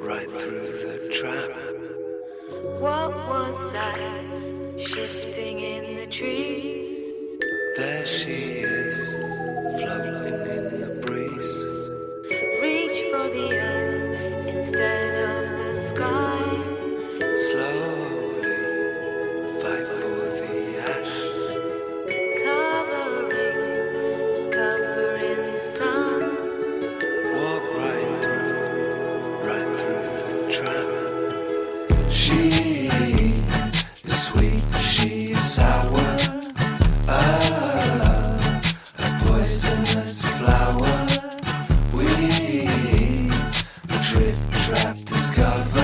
right through the trap. What was that shifting in the trees? There she is, floating in the breeze. Reach for the earth instead of the sky. Slowly fight for the ash. Covering the sun. Walk right through the trap. She is sweet, she is sour. A poisonous flower. We trip, trap, discover.